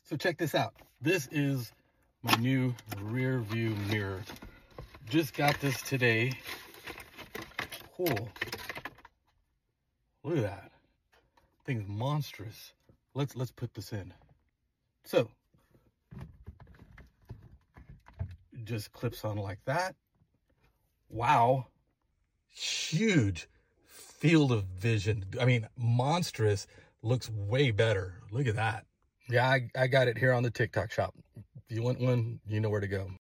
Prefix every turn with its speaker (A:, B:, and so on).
A: So check this out. This is my new rear view mirror. Just got this today. Cool. Look at that. Thing's monstrous. Let's put this in. So it just clips on like that. Wow. Huge field of vision. I mean, monstrous. Looks way better. Look at that. Yeah, I got it here on the TikTok shop. If you want one, you know where to go.